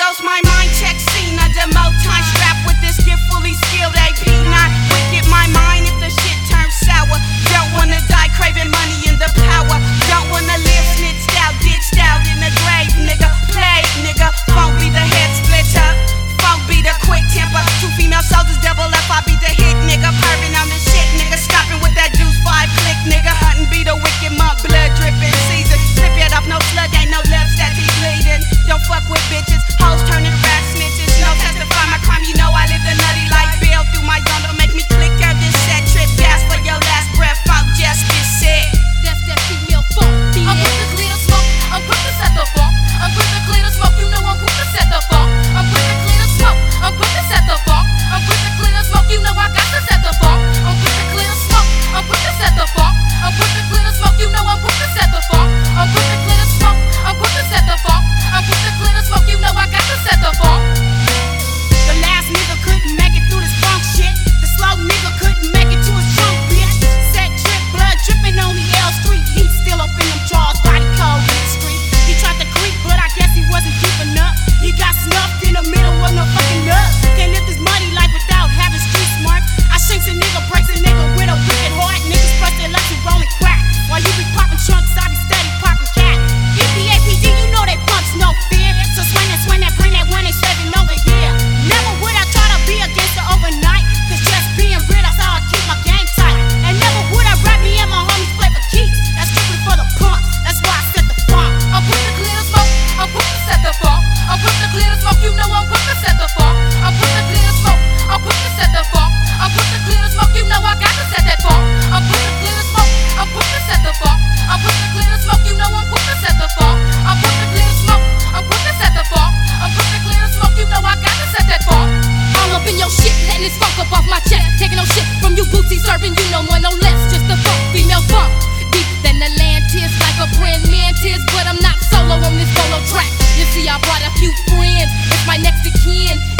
dose, my mind check scene under more time. Strapped with this gift fully skilled AP9. Wicked my mind if the shit turns sour. Don't wanna die craving money and the power. Don't wanna live snitched out, ditched out in the grave, nigga. Play, nigga. Won't be the head split up. Won't be the quick temper. 2 female soldiers double up. I be the hit, nigga. Pervin' on the shit, nigga. Stopping with that juice 5 click, nigga. Hunting be the wicked monk. Blood dripping season. Slip it off, no slug, ain't no love stat, he bleeding. Don't fuck with bitches. Hoes turning rat snitches. No testify my crime, you know I live the nutty like Bill through my zone. Don't make me click out this set trip. Gas for your last breath. Fuck just this shit. That's that female funk. I'm quick to clear the smoke. I'm quick to set the funk. I'm quick to clear the smoke. You know I'm quick to set the funk. I'm quick to clear the smoke. I'm quick to set the funk. I'm quick to clear the smoke. You know I got to set the funk. I'm quick to clear the smoke. I'm quick to set the funk. I'm quick to clear the smoke. You know I'm quick to set the funk. I'm quick to clear the smoke. I'm quick to set the funk. I'm quick to clear the smoke. You know I got to set the funk. The last nigga couldn't make it through this funk shit. The slow nigga couldn't make it to his trunk, bitch. Set trip, blood dripping on the L Street. Heat still up in them drawers, body cold in the street. He tried to creep, but I guess he wasn't deep enough. He got snuffed in the middle of no fucking nut. Can't live this money life without having street smart. I shanks a nigga, breaks a nigga with a wicked heart. Niggas busted like you rolling crack. While you be popping trunks, I be steady popping cat. EPAPD, you know they pumps no fear. So swing that, bring that 187 over here. Never would I try to be against it overnight. Cause just being real, that's how I keep my game tight. And never would I rap me and my homies play for keeps. That's strictly for the punks, that's why I set the funk. I'm quick to clear the smoke. I'm quick to set the funk. I'm quick to clear the smoke. You know I'm quick to set the funk. I'm quick to clear the smoke. I'm quick to set the funk. I'm quick to clear the smoke. You know I got to set that funk. I'm quick to clear the smoke. I'm quick to set the funk. I'm quick to clear the smoke. You know I'm quick to set the funk. I'm quick to clear the smoke. I'm quick to set the funk. I'm quick to clear the smoke. You know I got to set that funk. All up in your shit, letting this funk up off my chest. Taking no shit from you bootsy, serving you no more, no less. Just the funk, female funk. Deeper than Atlantis, like a brand mantis. But I'm not solo on this solo track. You see, I brought a few friends. It's my next of kin.